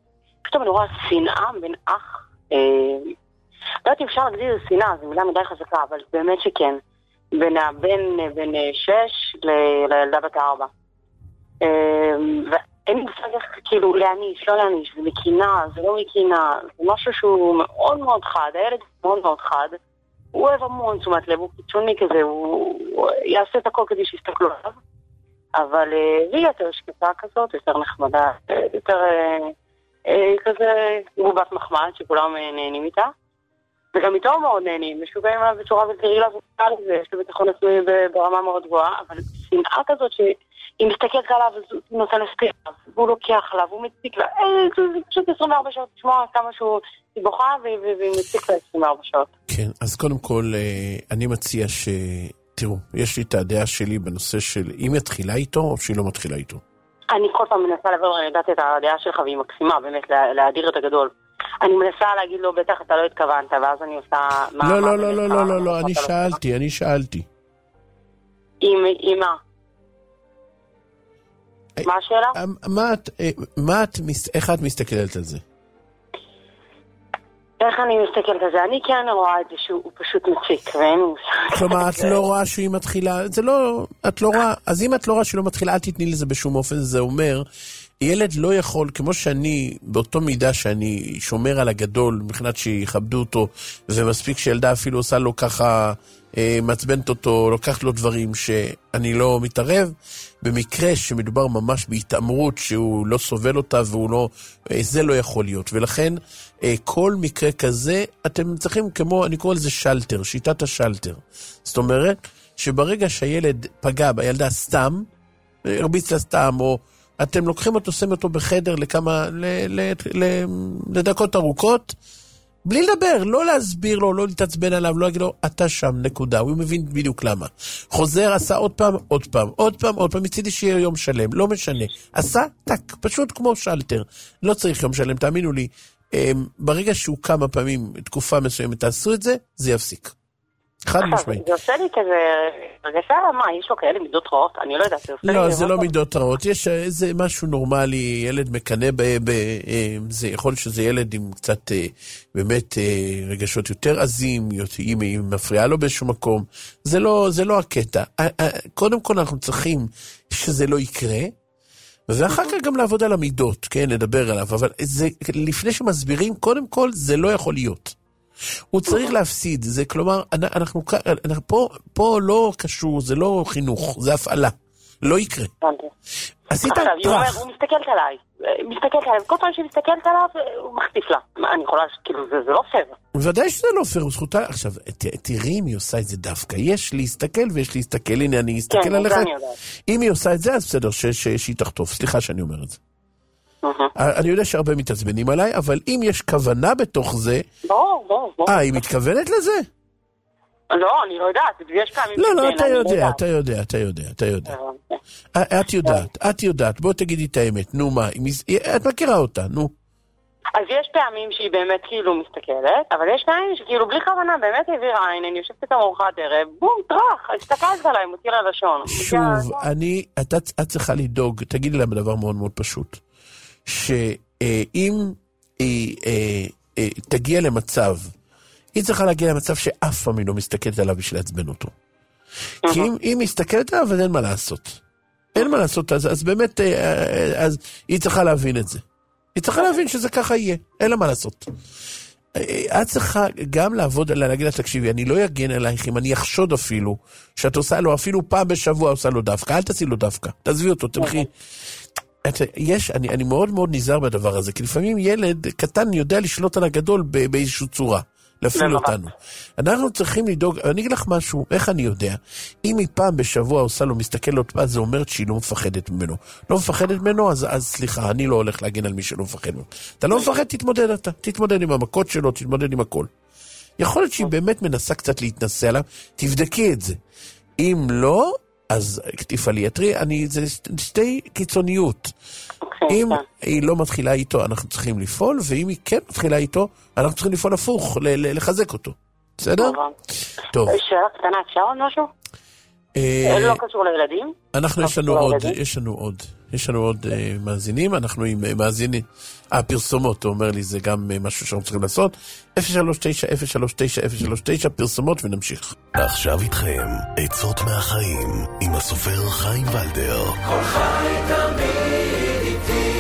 פתאום אני רואה שנאה בין אח, לא יודעת אם אפשר להגדיר שנאה, זו מילה מדי חזקה, אבל באמת שכן, בין בין שש לילדה בת ארבע. ואין לי מושג איך, כאילו, להניש, לא להניש, זה מקינה, זה לא מקינה, זה משהו שהוא מאוד מאוד חד, הילד מאוד מאוד חד, הוא אוהב המון תשומת לב, הוא קיצוני כזה, הוא יעשה את הכל כדי שיסתכלו עליו, אבל היא יותר שקטה כזאת, יותר נחמדה, יותר כזה גובת מחמד שכולם נהנים איתה, וגם איתו מאוד נהנים, משוגעים עליו בצורה ותראילה ויש לו ביטחון עצמי ברמה מאוד גבוהה, אבל שנאה כזאת שהיא מסתכלת עליו והוא נותן לסתירה, והוא לוקח עליו, הוא מציק לה, זה פשוט עשרים וארבע שעות לשמוע כמה שהוא בוכה והיא מציק לה עשרים וארבע שעות. כן, אז קודם כל אני מציע ש... תראו, יש לי את הדעה שלי בנושא של אם מתחילה איתו או שהיא לא מתחילה איתו. אני כל פעם מנסה לעבור, אני יודעת את הדעה שלך והיא מקסימה, באמת, להאדיר את הגדול. אני מנסה להגיד לו, בטח אתה לא התכוונת, ואז אני עושה... לא, לא, לא, לא, לא, לא, לא, אני שאלתי, אני שאלתי. עם מה? מה השאלה? מה את, איך את מסתכלת על זה? איך אני מסתכלת על זה? אני כן רואה את זה שהוא פשוט מציק, ואין מושג. כלומר, את לא רואה שהיא מתחילה, זה לא, את לא רואה, אז אם את לא רואה שהיא לא מתחילה, אל תתני לזה בשום אופן, זה אומר, ילד לא יכול, כמו שאני, באותו מידה שאני שומר על הגדול, מבחינת שיכבדו אותו, ומספיק שילדה אפילו עושה לו ככה, מעצבנת אותו, לוקחת לו דברים שאני לא מתערב, במקרה שמדובר ממש בהתאמרות שהוא לא סובל אותה והוא לא, זה לא יכול להיות. ולכן כל מקרה כזה אתם צריכים כמו, אני קורא לזה שלטר, שיטת השלטר. זאת אומרת שברגע שהילד פגע בילדה סתם, הרביץ לה סתם, או אתם לוקחים אותו, שמים אותו בחדר לכמה, ל, ל, ל, לדקות ארוכות, בלי לדבר, לא להסביר לו, לא להתעצבן עליו, לא להגיד לו, אתה שם, נקודה, הוא מבין בדיוק למה. חוזר, עשה עוד פעם, עוד פעם, עוד פעם, עוד פעם, מצידי שיהיה יום שלם, לא משנה. עשה, טק, פשוט כמו שלטר. לא צריך יום שלם, תאמינו לי, ברגע שהוא כמה פעמים, תקופה מסוימת, תעשו את זה, זה יפסיק. חד משמעית. זה עושה לי כזה, רגשה מה, יש לו כאלה מידות רעות? אני לא יודעת. לא, זה לא מידות רעות, יש איזה משהו נורמלי, ילד מקנה, זה יכול שזה ילד עם קצת באמת רגשות יותר עזים, אם היא מפריעה לו באיזשהו מקום, זה לא הקטע. קודם כל אנחנו צריכים שזה לא יקרה, ואחר כך גם לעבוד על המידות, כן, לדבר עליו, אבל לפני שמסבירים, קודם כל זה לא יכול להיות. הוא צריך להפסיד, זה כלומר, אנחנו, אנחנו פה, פה לא קשור, זה לא חינוך, זה הפעלה, לא יקרה. עשית טרח. הוא מסתכלת עליי, מסתכלת עליי, כל פעם שהיא מסתכלת עליו, הוא מחטיף לה. אני יכולה, כאילו, זה לא פייר. בוודאי שזה לא פייר, הוא זכותה, עכשיו, תראי אם היא עושה את זה דווקא, יש להסתכל ויש להסתכל, הנה אני אסתכל עליך, אם היא עושה את זה, אז בסדר, שהיא תחטוף, סליחה שאני אומר את זה. אני יודע שהרבה מתעצבנים עליי, אבל אם יש כוונה בתוך זה... ברור, ברור. אה, היא מתכוונת לזה? לא, אני לא יודעת, יש פעמים... לא, לא, אתה יודע, אתה יודע, אתה יודע, אתה יודע. את יודעת, את יודעת, בוא תגידי את האמת, נו מה, את מכירה אותה, נו. אז יש פעמים שהיא באמת כאילו מסתכלת, אבל יש פעמים שכאילו בלי כוונה באמת העבירה עין, אני יושבת את המורחת ערב, בום, טרח, הסתכלת עליי, מוציא לה לשון. שוב, אני, את צריכה לדאוג, תגידי להם דבר מאוד מאוד פשוט. שאם היא תגיע למצב, היא צריכה להגיע למצב שאף פעם היא לא מסתכלת עליו בשביל להצבן אותו. כי אם היא מסתכלת עליו, אז אין מה לעשות. אין מה לעשות, אז באמת, אז היא צריכה להבין את זה. היא צריכה להבין שזה ככה יהיה, אין לה מה לעשות. את צריכה גם לעבוד עליה, להגיד לה, תקשיבי, אני לא אגן עלייך, אם אני אחשוד אפילו, שאת עושה לו, אפילו פעם בשבוע עושה לו דווקא, אל תעשי לו דווקא, תעזבי אותו, תמחי. יש, אני, אני מאוד מאוד נזהר בדבר הזה, כי לפעמים ילד קטן יודע לשלוט על הגדול באיזושהי צורה, להפעיל אותנו. אנחנו צריכים לדאוג, אני אגיד לך משהו, איך אני יודע? אם היא פעם בשבוע עושה לו, מסתכל לו פעם, זה אומרת שהיא לא מפחדת ממנו. לא מפחדת ממנו, אז, אז סליחה, אני לא הולך להגן על מי שלא מפחד ממנו. אתה לא מפחד, תתמודד אתה. תתמודד עם המכות שלו, תתמודד עם הכל. יכול להיות שהיא באמת מנסה קצת להתנסה עליו, תבדקי את זה. אם לא, אז תפעלי, תראי, אני, זה שתי קיצוניות. אם היא לא מתחילה איתו, אנחנו צריכים לפעול, ואם היא כן מתחילה איתו, אנחנו צריכים לפעול הפוך, לחזק אותו. בסדר? טוב. שאלה קטנה, אפשר עוד משהו? לא קשור לילדים? אנחנו, יש לנו עוד, יש לנו עוד, יש לנו עוד uh, מאזינים, אנחנו עם uh, מאזינים, הפרסומות, הוא אומר לי, זה גם uh, משהו שאנחנו צריכים לעשות. אפס שלוש תשע אפס שלוש תשע אפס שלוש תשע, פרסומות ונמשיך. עכשיו איתכם, עצות מהחיים, עם הסופר חיים ולדר. כל חי תמיד איתי.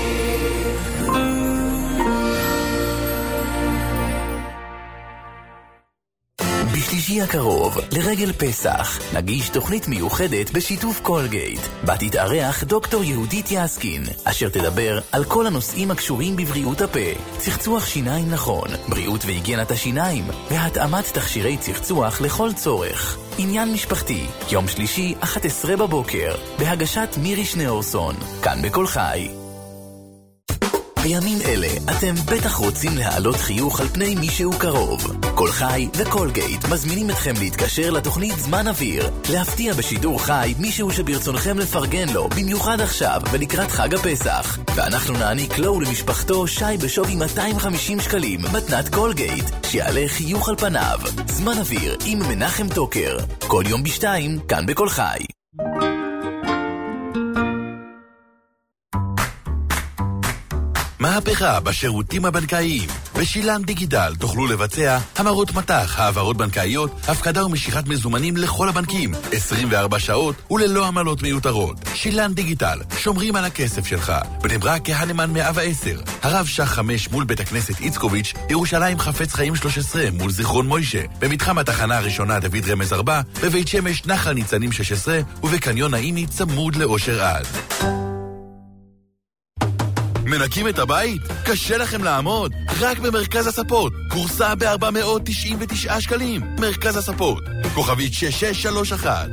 בשלישי הקרוב, לרגל פסח, נגיש תוכנית מיוחדת בשיתוף קולגייט. בה תתארח דוקטור יהודית יסקין, אשר תדבר על כל הנושאים הקשורים בבריאות הפה, צחצוח שיניים נכון, בריאות והיגיינת השיניים, והתאמת תכשירי צחצוח לכל צורך. עניין משפחתי, יום שלישי, אחת עשרה בבוקר, בהגשת מירי שניאורסון, כאן בכל חי. בימים אלה אתם בטח רוצים להעלות חיוך על פני מישהו קרוב. כל חי וקולגייט מזמינים אתכם להתקשר לתוכנית זמן אוויר, להפתיע בשידור חי מישהו שברצונכם לפרגן לו, במיוחד עכשיו ולקראת חג הפסח. ואנחנו נעניק לו ולמשפחתו שי בשווי מאתיים וחמישים שקלים, מתנת קולגייט, שיעלה חיוך על פניו. זמן אוויר עם מנחם טוקר, כל יום בשתיים, כאן בכל חי. מהפכה בשירותים הבנקאיים. בשילן דיגיטל תוכלו לבצע המרות מטח, העברות בנקאיות, הפקדה ומשיכת מזומנים לכל הבנקים, עשרים וארבע שעות וללא עמלות מיותרות. שילן דיגיטל, שומרים על הכסף שלך. בני ברק כהנמן מאה ועשר, הרב שח חמש מול בית הכנסת איצקוביץ', ירושלים חפץ חיים שלוש עשרה מול זיכרון מוישה, במתחם התחנה הראשונה דוד רמז ארבע, בבית שמש נחל ניצנים שש עשרה ובקניון נעימי צמוד לאושר עד. מנקים את הבית? קשה לכם לעמוד? רק במרכז הספות. קורסה ב-ארבע מאות תשעים ותשעה שקלים. מרכז הספות. כוכבית שש שש שלוש אחת.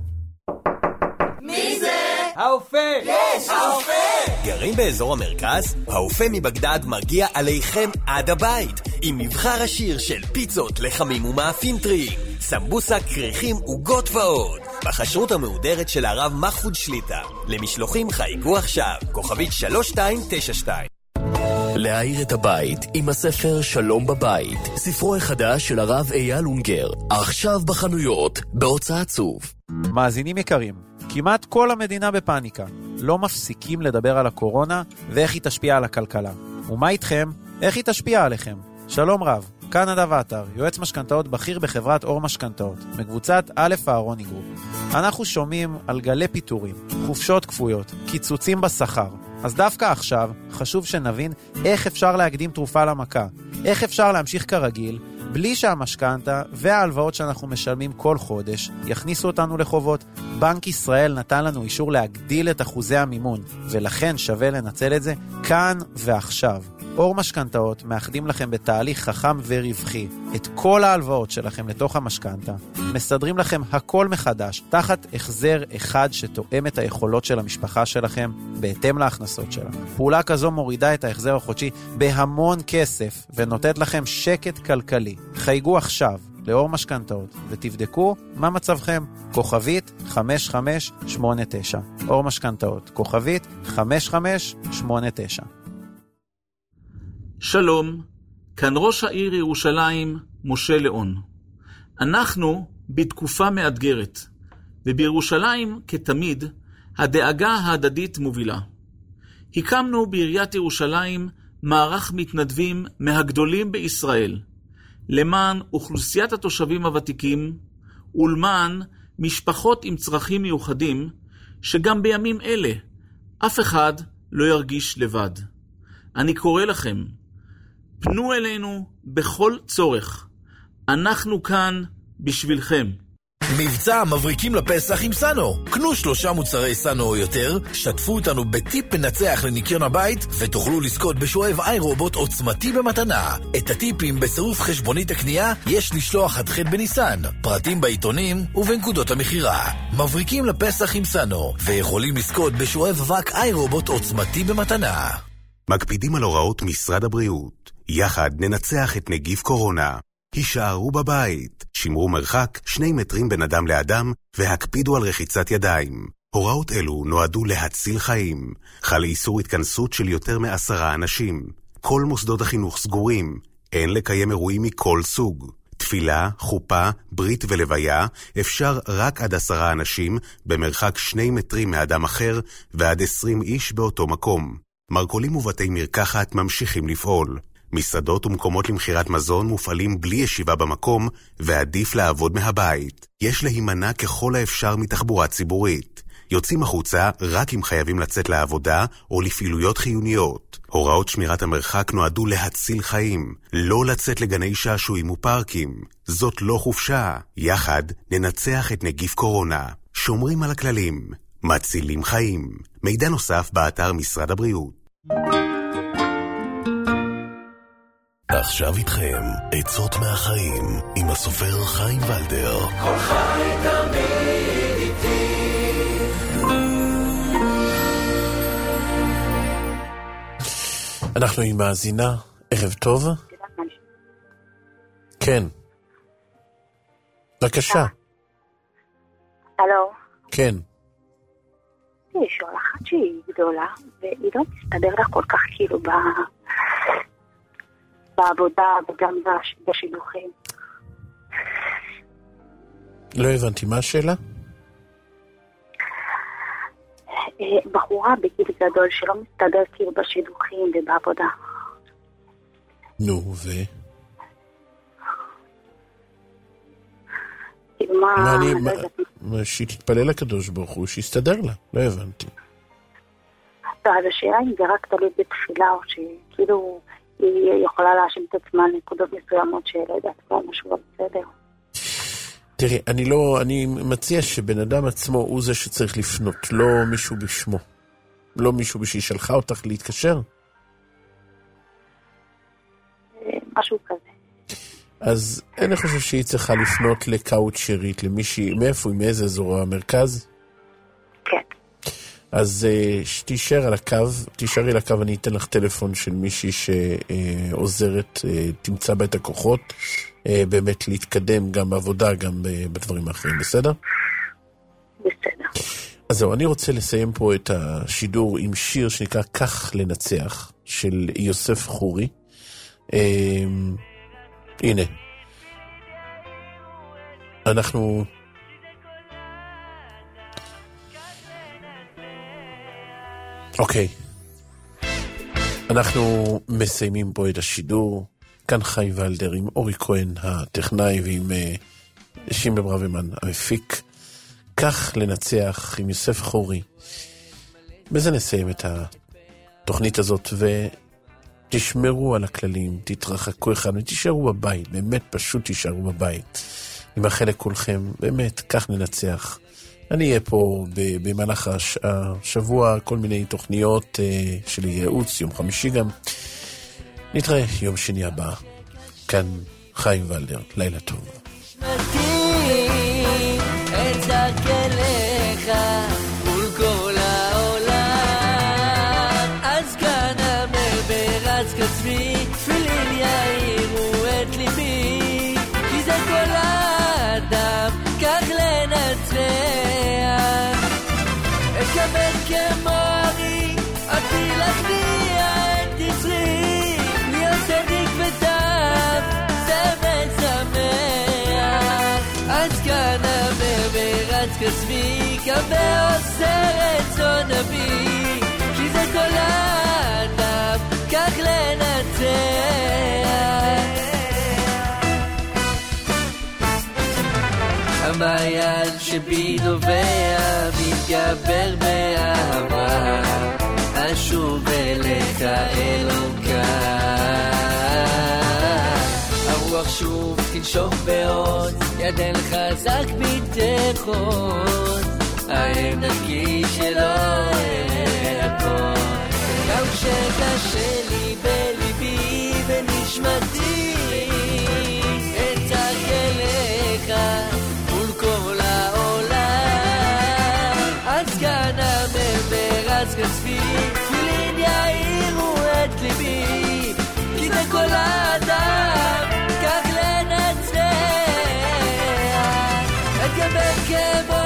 מי זה? האופה! יש! האופה! גרים באזור המרכז? האופה מבגדד מגיע עליכם עד הבית. עם מבחר עשיר של פיצות, לחמים ומאפים טריים. סמבוסה, קרחים וגות ועוד. בחשרות המהודרת של הרב מחפוד שליטה. למשלוחים חייגו עכשיו, כוכבית שלוש שתיים תשע שתיים. להאיר את הבית עם הספר שלום בבית, ספרו החדש של הרב אייל אונגר, עכשיו בחנויות, בהוצאת צוף. מאזינים יקרים, כמעט כל המדינה בפאניקה. לא מפסיקים לדבר על הקורונה ואיך היא תשפיע על הכלכלה. ומה איתכם? איך היא תשפיע עליכם? שלום רב, כאן נדב עטר, יועץ משכנתאות בכיר בחברת אור משכנתאות, מקבוצת א' אהרוני גרופ. אנחנו שומעים על גלי פיטורים, חופשות כפויות, קיצוצים בשכר. אז דווקא עכשיו חשוב שנבין איך אפשר להקדים תרופה למכה, איך אפשר להמשיך כרגיל, בלי שהמשכנתה וההלוואות שאנחנו משלמים כל חודש יכניסו אותנו לחובות. בנק ישראל נתן לנו אישור להגדיל את אחוזי המימון, ולכן שווה לנצל את זה כאן ועכשיו. אור משכנתאות מאחדים לכם בתהליך חכם ורווחי את כל ההלוואות שלכם לתוך המשכנתה, מסדרים לכם הכל מחדש תחת החזר אחד שתואם את היכולות של המשפחה שלכם בהתאם להכנסות שלה. פעולה כזו מורידה את ההחזר החודשי בהמון כסף ונותנת לכם שקט כלכלי. חייגו עכשיו לאור משכנתאות ותבדקו מה מצבכם. כוכבית חמש חמש שמונה תשע. אור משכנתאות, כוכבית חמש חמש שמונה תשע. שלום, כאן ראש העיר ירושלים, משה ליאון. אנחנו בתקופה מאתגרת, ובירושלים, כתמיד, הדאגה ההדדית מובילה. הקמנו בעיריית ירושלים מערך מתנדבים מהגדולים בישראל, למען אוכלוסיית התושבים הוותיקים, ולמען משפחות עם צרכים מיוחדים, שגם בימים אלה אף אחד לא ירגיש לבד. אני קורא לכם, פנו אלינו בכל צורך. אנחנו כאן בשבילכם. מבצע מבריקים לפסח עם סנו. קנו שלושה מוצרי סנו או יותר, שתפו אותנו בטיפ מנצח לניקיון הבית, ותוכלו לזכות בשואב איי-רובוט עוצמתי במתנה. את הטיפים בצירוף חשבונית הקנייה יש לשלוח עד ח' בניסן. פרטים בעיתונים ובנקודות המחירה. מבריקים לפסח עם סנו, ויכולים לזכות בשואב אבק איי-רובוט עוצמתי במתנה. מקפידים על הוראות משרד הבריאות. יחד ננצח את נגיף קורונה. הישארו בבית, שמרו מרחק שני מטרים בין אדם לאדם, והקפידו על רחיצת ידיים. הוראות אלו נועדו להציל חיים. חל איסור התכנסות של יותר מעשרה אנשים. כל מוסדות החינוך סגורים. אין לקיים אירועים מכל סוג. תפילה, חופה, ברית ולוויה אפשר רק עד עשרה אנשים במרחק שני מטרים מאדם אחר ועד עשרים איש באותו מקום. מרכולים ובתי מרקחת ממשיכים לפעול. מסעדות ומקומות למחירת מזון מופעלים בלי ישיבה במקום ועדיף לעבוד מהבית. יש להימנע ככל האפשר מתחבורה ציבורית. יוצאים החוצה רק אם חייבים לצאת לעבודה או לפעילויות חיוניות. הוראות שמירת המרחק נועדו להציל חיים, לא לצאת לגני שעשועים ופארקים. זאת לא חופשה. יחד ננצח את נגיף קורונה. שומרים על הכללים, מצילים חיים. מידע נוסף באתר משרד הבריאות. עכשיו איתכם, עצות מהחיים, עם הסופר חיים ולדר. כל חי תמיד איתי. אנחנו עם מאזינה, ערב טוב. כן. בבקשה. הלו. כן. יש לו אחת שהיא גדולה, והיא לא מסתדר לה כל כך כאילו ב... בעבודה וגם בשידוכים. לא הבנתי, מה השאלה? בחורה בגיל גדול שלא מסתדר כאילו בשידוכים ובעבודה. נו, ו? מה אני... שהיא תתפלל לקדוש ברוך הוא, שיסתדר לה. לא הבנתי. לא, אז השאלה אם זה רק תלוי בתפילה, או שכאילו היא יכולה להאשים את עצמה נקודות מסוימות שלא יודעת כבר משהו לא בסדר. תראי, אני לא, אני מציע שבן אדם עצמו הוא זה שצריך לפנות, לא מישהו בשמו. לא מישהו בשביל שלחה אותך להתקשר? משהו כזה. אז אני חושב שהיא צריכה לפנות לקאוצ'רית, למישהי, מאיפה היא, מאיזה אזור המרכז? כן. אז שתישאר על הקו, תישארי על הקו, אני אתן לך טלפון של מישהי שעוזרת, תמצא בה את הכוחות, באמת להתקדם גם בעבודה, גם בדברים האחרים, בסדר? בסדר. אז זהו, אני רוצה לסיים פה את השידור עם שיר שנקרא כך לנצח, של יוסף חורי. הנה. אנחנו... אוקיי. אנחנו מסיימים פה את השידור. כאן חיים ולדר עם אורי כהן הטכנאי ועם שימי ברבמן המפיק. כך לנצח עם יוסף חורי. בזה נסיים את התוכנית הזאת ותשמרו על הכללים, תתרחקו אחד ותישארו בבית, באמת פשוט תישארו בבית. אני מאחל לכולכם, באמת, כך ננצח. אני אהיה פה במהלך השבוע, כל מיני תוכניות של ייעוץ, יום חמישי גם. נתראה יום שני הבא. כאן חיים ולדר, לילה טוב. את דרכך מול כל העולם, אז כאן אמר ברץ קצמי, תפילין יאירו את ליבי, כי זה כל האדם, כך לנצח. אקבל כמו אני, עתי להשביע את יצרי, להיות צדיק וטוב, זה משמח. אז כאן אמר ברץ קצמי, קווה עושה רצון אבי, כי זה כל האדם, כך לנצח. המעיין שבי נובע, מתגבר באהבה, אשוב אליך אלוקה. הרוח שוב תנשוך בעוד, ידן חזק ביטחון, האם נקי שלא הכל. גם שקשה לי בליבי ונשמתי, אצעק אליך מול כל העולם. אז כאן אמר ברץ כצבי, תפילין יאירו את ליבי, כי זה כל האדם, כך לנצח. אתגבר כמו